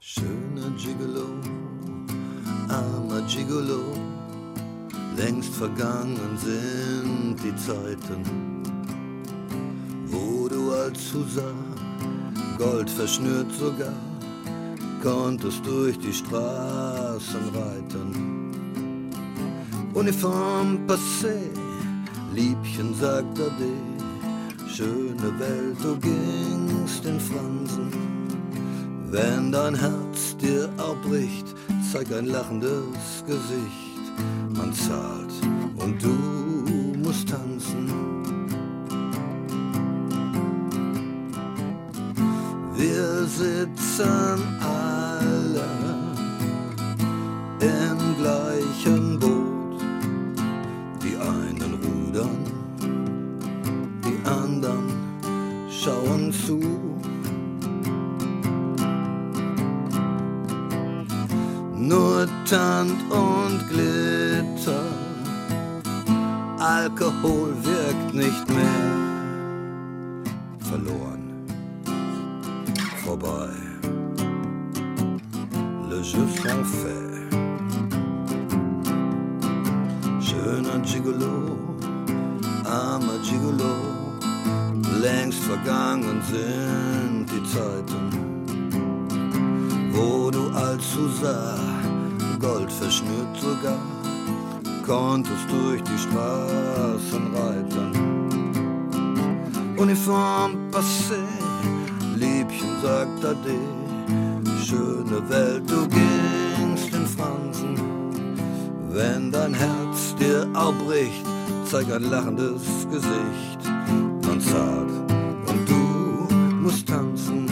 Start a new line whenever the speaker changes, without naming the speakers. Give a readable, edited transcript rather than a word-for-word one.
Schöner Gigolo, armer Gigolo, längst vergangen sind die Zeiten, wo du als Husar, Gold verschnürt sogar, konntest durch die Straßen reiten. Uniform passé, Liebchen sagt Ade, schöne Welt, du gingst in Fransen. Wenn dein Herz dir erbricht, zeig ein lachendes Gesicht. Man zahlt und du musst tanzen. Wir sitzen alle im gleichen Boot. Die einen rudern, die anderen schauen zu. Nur Tand und Glitter, Alkohol wirkt nicht mehr. Verloren, vorbei, le jeu s'en fait. Schöner Gigolo, armer Gigolo, längst vergangen sind die Zeiten, wo du als Husar, Gold verschnürt sogar, konntest durch die Straßen reiten. Uniform passé, Liebchen sagt Ade, schöne Welt, du gingst in Fransen. Wenn dein Herz dir erbricht, zeig ein lachendes Gesicht. Man zahlt und du musst tanzen.